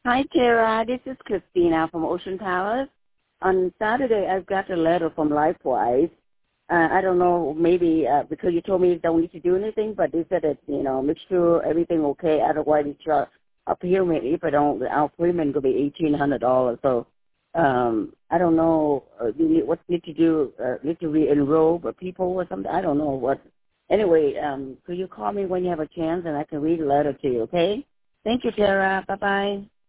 Hi, Tara. This is Christina from Ocean Towers. On Saturday, I got a letter from LifeWise. I don't know, maybe because you told me you don't need to do anything, but they said that, make sure everything okay. Otherwise, it's your payment. If I don't, our payment will be $1,800. So I don't know what need to do. Need to re-enroll the people or something. I don't know what. Anyway, could you call me when you have a chance and I can read the letter to you, okay? Thank you, Tara. Bye-bye.